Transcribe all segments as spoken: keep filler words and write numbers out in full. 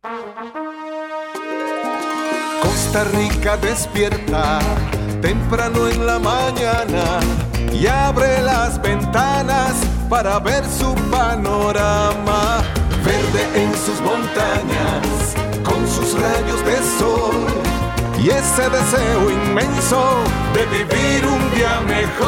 Costa Rica despierta temprano en la mañana y abre las ventanas para ver su panorama. Verde en sus montañas, con sus rayos de sol y ese deseo inmenso de vivir un día mejor.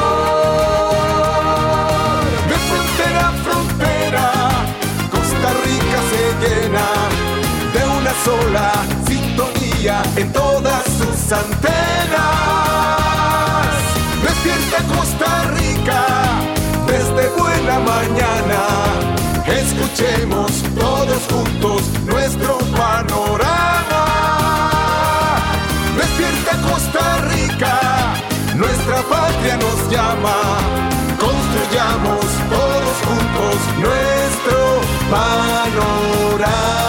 De frontera a frontera, Costa Rica se llena de una sola sintonía en todas sus antenas. Despierta Costa Rica desde buena mañana. Escuchemos todos juntos nuestro panorama. Despierta Costa Rica, nuestra patria nos llama. Construyamos todos juntos nuestro panorama.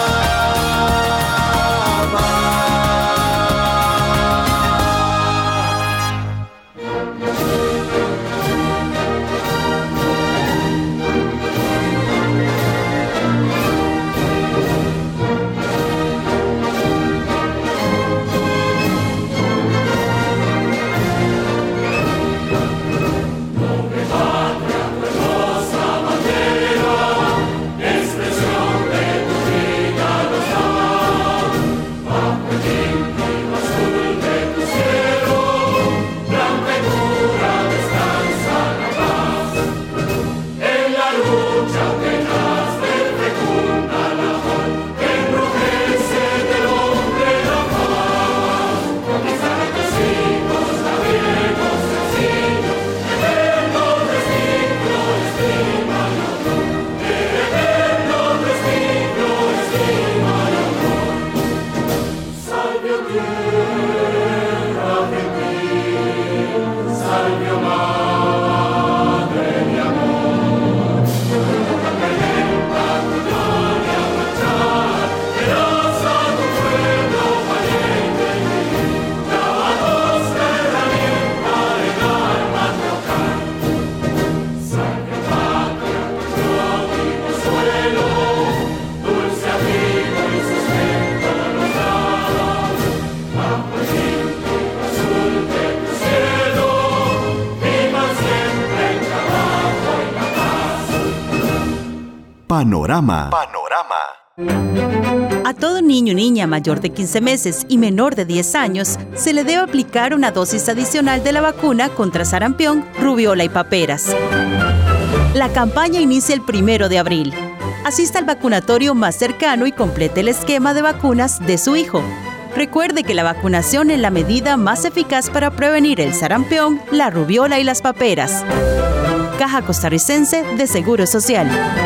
Panorama. Panorama. A todo niño o niña mayor de quince meses y menor de diez años se le debe aplicar una dosis adicional de la vacuna contra sarampión, rubiola y paperas. La campaña inicia el primero de abril. Asista al vacunatorio más cercano y complete el esquema de vacunas de su hijo. Recuerde que la vacunación es la medida más eficaz para prevenir el sarampión, la rubiola y las paperas. Caja Costarricense de Seguro Social.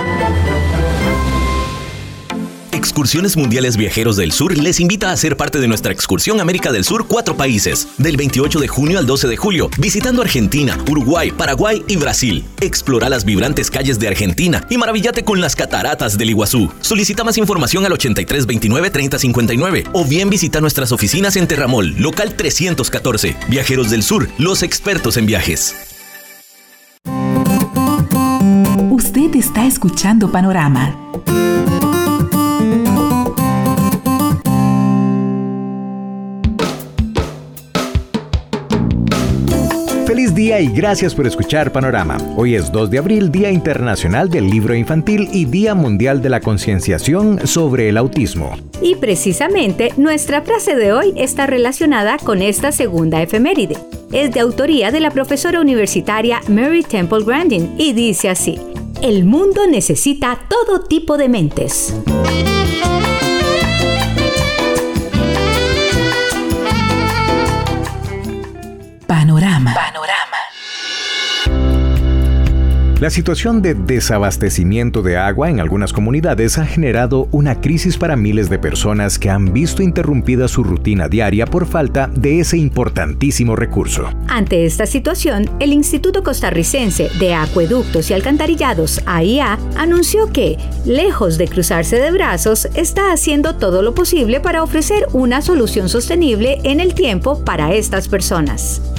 Excursiones Mundiales Viajeros del Sur les invita a ser parte de nuestra excursión América del Sur, cuatro países, del veintiocho de junio al doce de julio, visitando Argentina, Uruguay, Paraguay y Brasil. Explora las vibrantes calles de Argentina y maravillate con las cataratas del Iguazú. Solicita más información al ochenta y tres veintinueve treinta cincuenta y nueve o bien visita nuestras oficinas en Terramol, local trescientos catorce. Viajeros del Sur, los expertos en viajes. Usted está escuchando Panorama. Feliz día y gracias por escuchar Panorama. Hoy es dos de abril, Día Internacional del Libro Infantil y Día Mundial de la Concienciación sobre el Autismo. Y precisamente nuestra frase de hoy está relacionada con esta segunda efeméride. Es de autoría de la profesora universitaria Mary Temple Grandin y dice así: el mundo necesita todo tipo de mentes. Panorama. Panorama. La situación de desabastecimiento de agua en algunas comunidades ha generado una crisis para miles de personas que han visto interrumpida su rutina diaria por falta de ese importantísimo recurso. Ante esta situación, el Instituto Costarricense de Acueductos y Alcantarillados, A I A, anunció que, lejos de cruzarse de brazos, está haciendo todo lo posible para ofrecer una solución sostenible en el tiempo para estas personas.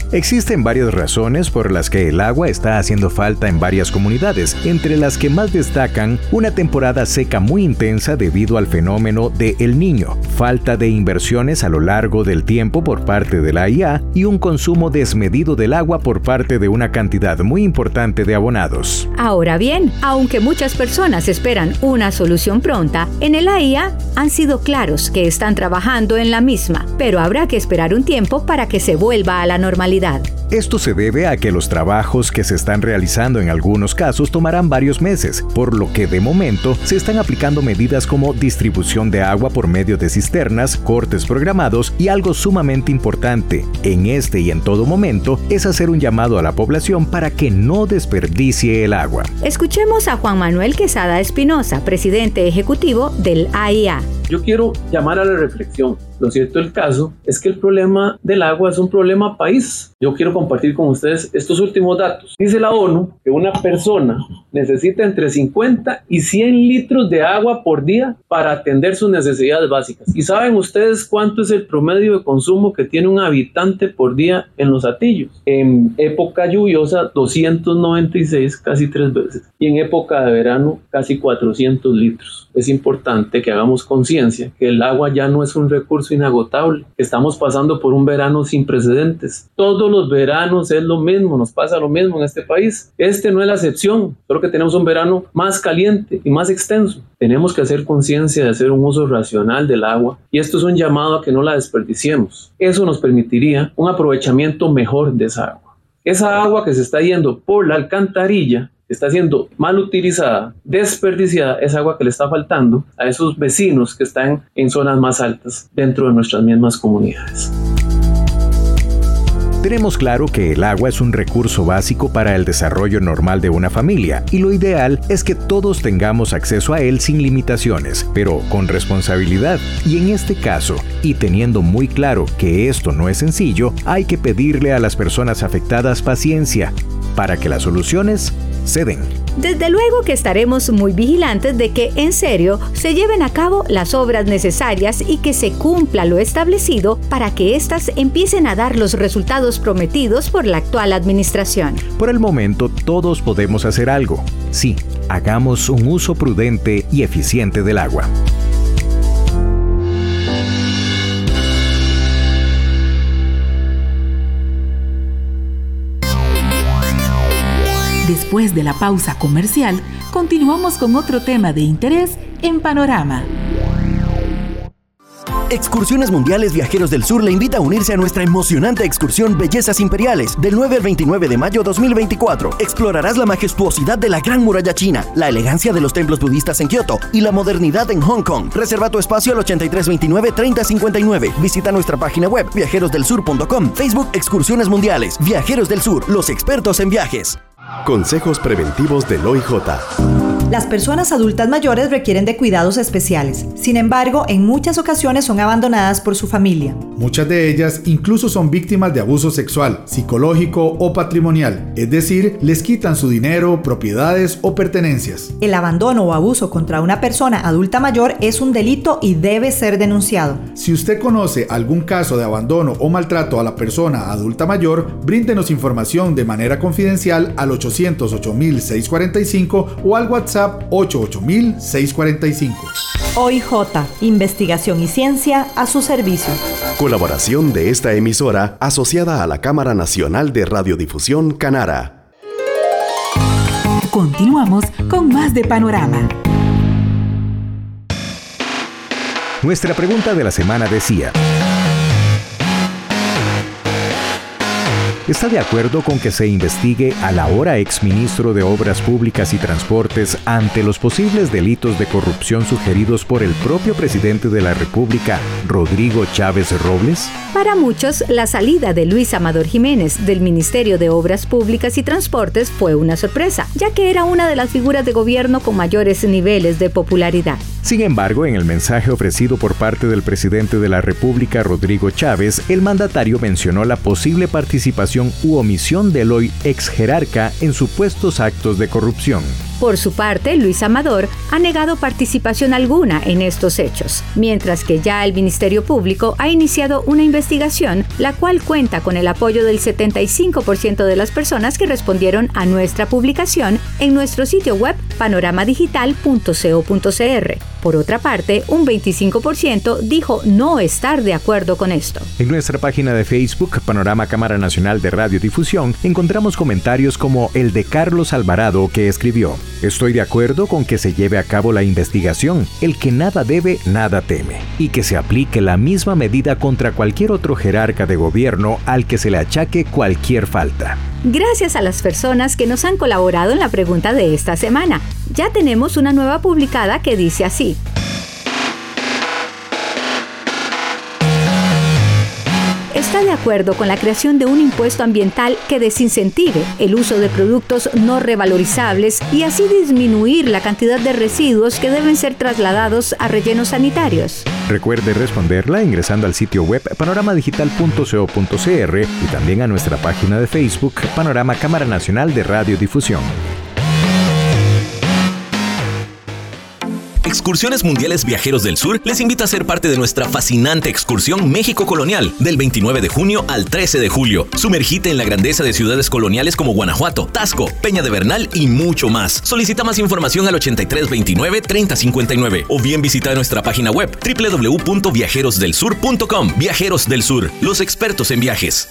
Existen varias razones por las que el agua está haciendo falta en varias comunidades, entre las que más destacan una temporada seca muy intensa debido al fenómeno de El Niño, falta de inversiones a lo largo del tiempo por parte de la A I A y un consumo desmedido del agua por parte de una cantidad muy importante de abonados. Ahora bien, aunque muchas personas esperan una solución pronta, en el A I A han sido claros que están trabajando en la misma, pero habrá que esperar un tiempo para que se vuelva a la normalidad. Esto se debe a que los trabajos que se están realizando en algunos casos tomarán varios meses, por lo que de momento se están aplicando medidas como distribución de agua por medio de cisternas, cortes programados y algo sumamente importante en este y en todo momento es hacer un llamado a la población para que no desperdicie el agua. Escuchemos a Juan Manuel Quesada Espinosa, presidente ejecutivo del A I A. Yo quiero llamar a la reflexión. Lo cierto del caso es que el problema del agua es un problema país. Yo quiero compartir con ustedes estos últimos datos. Dice la ONU que una persona necesita entre cincuenta y cien litros de agua por día para atender sus necesidades básicas. ¿Y saben ustedes cuánto es el promedio de consumo que tiene un habitante por día en Los Hatillos? En época lluviosa, doscientos noventa y seis, casi tres veces. Y en época de verano, casi cuatrocientos litros. Es importante que hagamos conciencia que el agua ya no es un recurso inagotable. Estamos pasando por un verano sin precedentes. Todos los veranos es lo mismo, nos pasa lo mismo en este país. Este no es la excepción, solo que tenemos un verano más caliente y más extenso. Tenemos que hacer conciencia de hacer un uso racional del agua y esto es un llamado a que no la desperdiciemos. Eso nos permitiría un aprovechamiento mejor de esa agua. Esa agua que se está yendo por la alcantarilla está siendo mal utilizada, desperdiciada, es agua que le está faltando a esos vecinos que están en zonas más altas dentro de nuestras mismas comunidades. Tenemos claro que el agua es un recurso básico para el desarrollo normal de una familia y lo ideal es que todos tengamos acceso a él sin limitaciones, pero con responsabilidad. Y en este caso, y teniendo muy claro que esto no es sencillo, hay que pedirle a las personas afectadas paciencia para que las soluciones se den. Desde luego que estaremos muy vigilantes de que en serio se lleven a cabo las obras necesarias y que se cumpla lo establecido para que éstas empiecen a dar los resultados prometidos por la actual administración. Por el momento todos podemos hacer algo. Sí, hagamos un uso prudente y eficiente del agua. Después de la pausa comercial, continuamos con otro tema de interés en Panorama. Excursiones Mundiales Viajeros del Sur le invita a unirse a nuestra emocionante excursión Bellezas Imperiales del nueve al veintinueve de mayo dos mil veinticuatro. Explorarás la majestuosidad de la Gran Muralla China, la elegancia de los templos budistas en Kioto y la modernidad en Hong Kong. Reserva tu espacio al ochenta y tres veintinueve treinta cincuenta y nueve. Visita nuestra página web viajeros del sur punto com. Facebook Excursiones Mundiales Viajeros del Sur, los expertos en viajes. Consejos preventivos del O I J. Las personas adultas mayores requieren de cuidados especiales. Sin embargo, en muchas ocasiones son abandonadas por su familia. Muchas de ellas incluso son víctimas de abuso sexual, psicológico o patrimonial, es decir, les quitan su dinero, propiedades o pertenencias. El abandono o abuso contra una persona adulta mayor es un delito y debe ser denunciado. Si usted conoce algún caso de abandono o maltrato a la persona adulta mayor, bríndenos información de manera confidencial al ochocientos ocho mil seiscientos cuarenta y cinco o al WhatsApp ocho ocho mil seiscientos cuarenta y cinco. O I J, investigación y ciencia a su servicio. Colaboración de esta emisora asociada a la Cámara Nacional de Radiodifusión Canara. Continuamos con más de Panorama. Nuestra pregunta de la semana decía: ¿está de acuerdo con que se investigue al ahora exministro de Obras Públicas y Transportes ante los posibles delitos de corrupción sugeridos por el propio presidente de la República, Rodrigo Chávez Robles? Para muchos, la salida de Luis Amador Jiménez del Ministerio de Obras Públicas y Transportes fue una sorpresa, ya que era una de las figuras de gobierno con mayores niveles de popularidad. Sin embargo, en el mensaje ofrecido por parte del presidente de la República, Rodrigo Chávez, el mandatario mencionó la posible participación u omisión del hoy ex jerarca en supuestos actos de corrupción. Por su parte, Luis Amador ha negado participación alguna en estos hechos, mientras que ya el Ministerio Público ha iniciado una investigación, la cual cuenta con el apoyo del setenta y cinco por ciento de las personas que respondieron a nuestra publicación en nuestro sitio web panorama digital punto co punto cr. Por otra parte, un veinticinco por ciento dijo no estar de acuerdo con esto. En nuestra página de Facebook, Panorama Cámara Nacional de Radiodifusión, encontramos comentarios como el de Carlos Alvarado, que escribió: estoy de acuerdo con que se lleve a cabo la investigación, el que nada debe, nada teme, y que se aplique la misma medida contra cualquier otro jerarca de gobierno al que se le achaque cualquier falta. Gracias a las personas que nos han colaborado en la pregunta de esta semana. Ya tenemos una nueva publicada que dice así: está de acuerdo con la creación de un impuesto ambiental que desincentive el uso de productos no revalorizables y así disminuir la cantidad de residuos que deben ser trasladados a rellenos sanitarios. Recuerde responderla ingresando al sitio web panorama digital punto co punto cr y también a nuestra página de Facebook Panorama Cámara Nacional de Radiodifusión. Excursiones Mundiales Viajeros del Sur les invita a ser parte de nuestra fascinante excursión México Colonial del veintinueve de junio al trece de julio. Sumergite en la grandeza de ciudades coloniales como Guanajuato, Taxco, Peña de Bernal y mucho más. Solicita más información al ochenta y tres veintinueve treinta cincuenta y nueve o bien visita nuestra página web doble u doble u doble u punto viajeros del sur punto com. Viajeros del Sur, los expertos en viajes.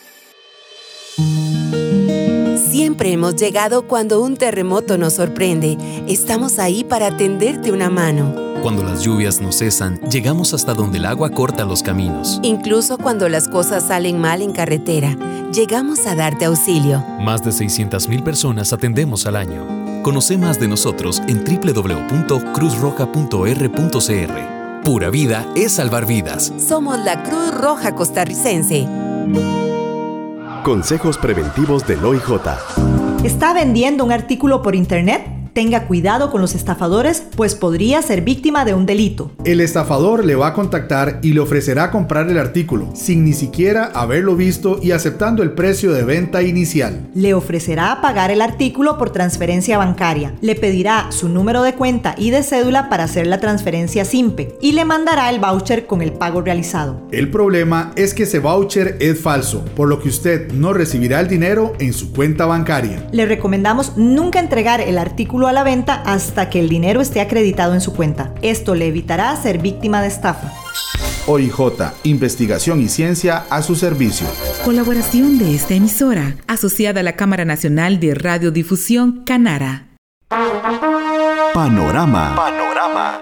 Siempre hemos llegado cuando un terremoto nos sorprende. Estamos ahí para tenderte una mano. Cuando las lluvias no cesan, llegamos hasta donde el agua corta los caminos. Incluso cuando las cosas salen mal en carretera, llegamos a darte auxilio. Más de seiscientas mil personas atendemos al año. Conoce más de nosotros en doble u doble u doble u punto cruz roja punto r punto c r. Pura vida es salvar vidas. Somos la Cruz Roja Costarricense. Consejos preventivos del O I J. ¿Está vendiendo un artículo por internet? Tenga cuidado con los estafadores, pues podría ser víctima de un delito. El estafador le va a contactar y le ofrecerá comprar el artículo, sin ni siquiera haberlo visto y aceptando el precio de venta inicial. Le ofrecerá pagar el artículo por transferencia bancaria, le pedirá su número de cuenta y de cédula para hacer la transferencia SIMPE y le mandará el voucher con el pago realizado. El problema es que ese voucher es falso, por lo que usted no recibirá el dinero en su cuenta bancaria. Le recomendamos nunca entregar el artículo a la venta hasta que el dinero esté acreditado en su cuenta. Esto le evitará ser víctima de estafa. O I J, investigación y ciencia a su servicio. Colaboración de esta emisora, asociada a la Cámara Nacional de Radiodifusión, Canara. Panorama. Panorama.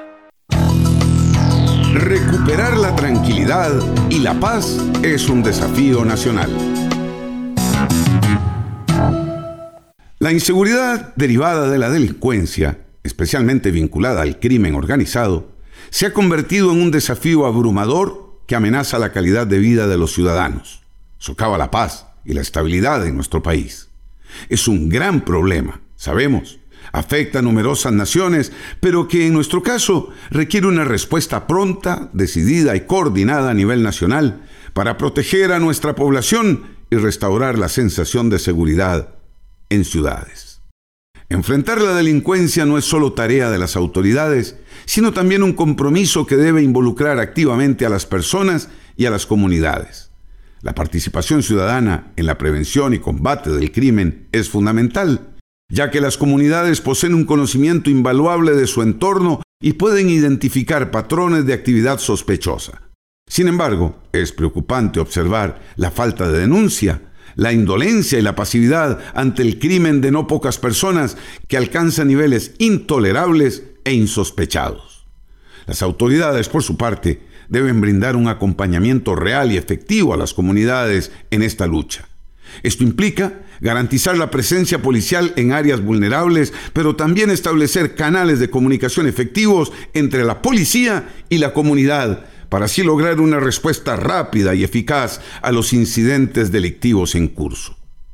Recuperar la tranquilidad y la paz es un desafío nacional. La inseguridad derivada de la delincuencia, especialmente vinculada al crimen organizado, se ha convertido en un desafío abrumador que amenaza la calidad de vida de los ciudadanos, socava la paz y la estabilidad en nuestro país. Es un gran problema, sabemos, afecta a numerosas naciones, pero que en nuestro caso requiere una respuesta pronta, decidida y coordinada a nivel nacional para proteger a nuestra población y restaurar la sensación de seguridad en ciudades. Enfrentar la delincuencia no es solo tarea de las autoridades, sino también un compromiso que debe involucrar activamente a las personas y a las comunidades. La participación ciudadana en la prevención y combate del crimen es fundamental, ya que las comunidades poseen un conocimiento invaluable de su entorno y pueden identificar patrones de actividad sospechosa. Sin embargo, es preocupante observar la falta de denuncia, la indolencia y la pasividad ante el crimen de no pocas personas que alcanza niveles intolerables e insospechados. Las autoridades, por su parte, deben brindar un acompañamiento real y efectivo a las comunidades en esta lucha. Esto implica garantizar la presencia policial en áreas vulnerables, pero también establecer canales de comunicación efectivos entre la policía y la comunidad, para así lograr una respuesta rápida y eficaz a los incidentes delictivos en curso.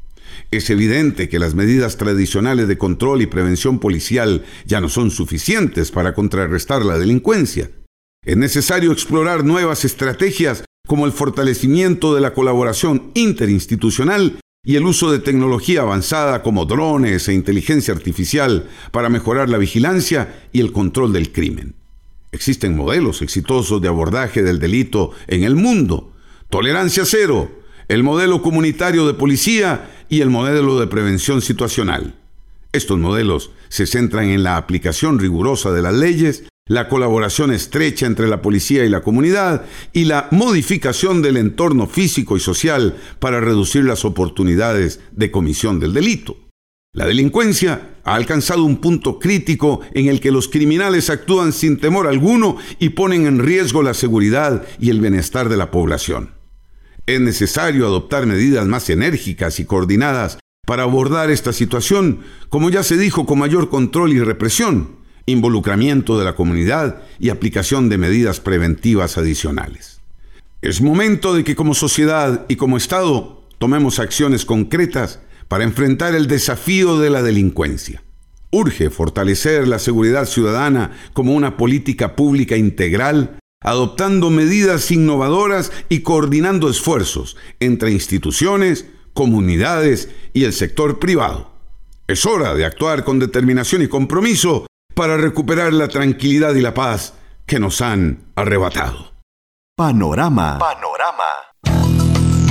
Es evidente que las medidas tradicionales de control y prevención policial ya no son suficientes para contrarrestar la delincuencia. Es necesario explorar nuevas estrategias como el fortalecimiento de la colaboración interinstitucional y el uso de tecnología avanzada como drones e inteligencia artificial para mejorar la vigilancia y el control del crimen. Existen modelos exitosos de abordaje del delito en el mundo. Tolerancia cero, el modelo comunitario de policía y el modelo de prevención situacional. Estos modelos se centran en la aplicación rigurosa de las leyes, la colaboración estrecha entre la policía y la comunidad y la modificación del entorno físico y social para reducir las oportunidades de comisión del delito. La delincuencia ha alcanzado un punto crítico en el que los criminales actúan sin temor alguno y ponen en riesgo la seguridad y el bienestar de la población. Es necesario adoptar medidas más enérgicas y coordinadas para abordar esta situación, como ya se dijo, con mayor control y represión, involucramiento de la comunidad y aplicación de medidas preventivas adicionales. Es momento de que como sociedad y como Estado tomemos acciones concretas para enfrentar el desafío de la delincuencia. Urge fortalecer la seguridad ciudadana como una política pública integral, adoptando medidas innovadoras y coordinando esfuerzos entre instituciones, comunidades y el sector privado. Es hora de actuar con determinación y compromiso para recuperar la tranquilidad y la paz que nos han arrebatado. Panorama. Panorama.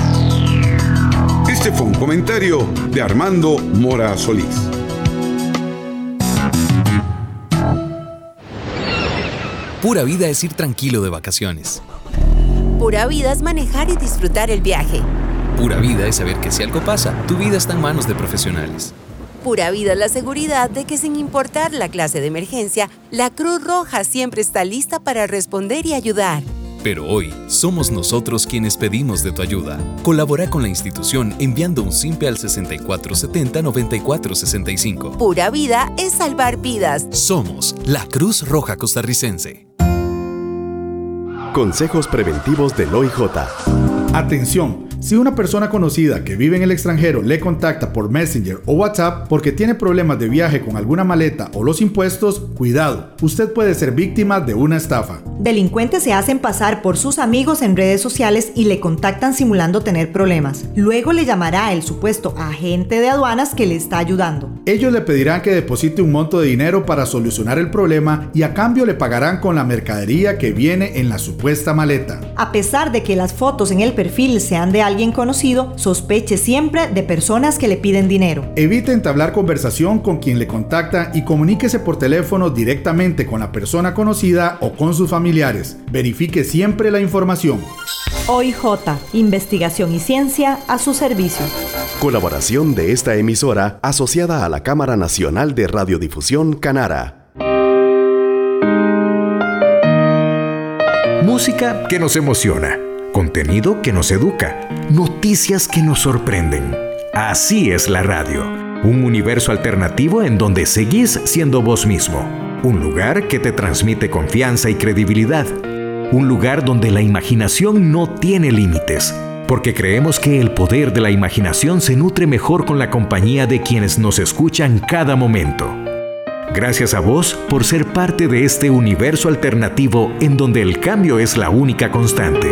Este fue un comentario de Armando Mora Solís. Pura vida es ir tranquilo de vacaciones. Pura vida es manejar y disfrutar el viaje. Pura vida es saber que si algo pasa, tu vida está en manos de profesionales. Pura vida es la seguridad de que sin importar la clase de emergencia, la Cruz Roja siempre está lista para responder y ayudar. Pero hoy somos nosotros quienes pedimos de tu ayuda. Colabora con la institución enviando un simpe al sesenta y cuatro setenta noventa y cuatro sesenta y cinco. Pura vida es salvar vidas. Somos la Cruz Roja Costarricense. Consejos preventivos del O I J. Atención. Si una persona conocida que vive en el extranjero le contacta por Messenger o WhatsApp porque tiene problemas de viaje con alguna maleta o los impuestos, cuidado, usted puede ser víctima de una estafa. Delincuentes se hacen pasar por sus amigos en redes sociales y le contactan simulando tener problemas. Luego le llamará el supuesto agente de aduanas que le está ayudando. Ellos le pedirán que deposite un monto de dinero para solucionar el problema y a cambio le pagarán con la mercadería que viene en la supuesta maleta. A pesar de que las fotos en el perfil sean de alguien conocido, sospeche siempre de personas que le piden dinero. Evite entablar conversación con quien le contacta y comuníquese por teléfono directamente con la persona conocida o con sus familiares. Verifique siempre la información. O I J, investigación y ciencia a su servicio. Colaboración de esta emisora asociada a la Cámara Nacional de Radiodifusión Canara. Música que nos emociona, contenido que nos educa, noticias que nos sorprenden. Así es la radio, un universo alternativo en donde seguís siendo vos mismo, un lugar que te transmite confianza y credibilidad, un lugar donde la imaginación no tiene límites, porque creemos que el poder de la imaginación se nutre mejor con la compañía de quienes nos escuchan cada momento. Gracias a vos por ser parte de este universo alternativo en donde el cambio es la única constante.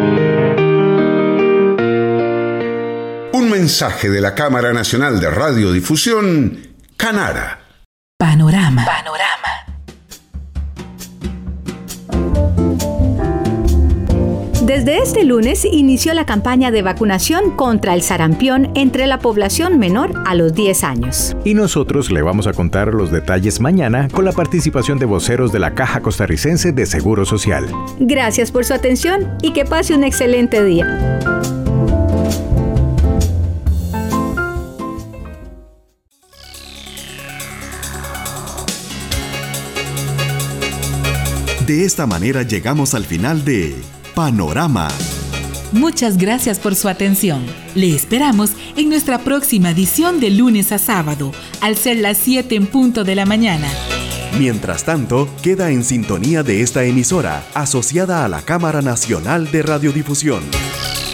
Un mensaje de la Cámara Nacional de Radiodifusión, Canara. Panorama. Panorama. Desde este lunes inició la campaña de vacunación contra el sarampión entre la población menor a los diez años. Y nosotros le vamos a contar los detalles mañana con la participación de voceros de la Caja Costarricense de Seguro Social. Gracias por su atención y que pase un excelente día. De esta manera llegamos al final de Panorama. Muchas gracias por su atención. Le esperamos en nuestra próxima edición de lunes a sábado, al ser las siete en punto de la mañana. Mientras tanto, queda en sintonía de esta emisora, asociada a la Cámara Nacional de Radiodifusión.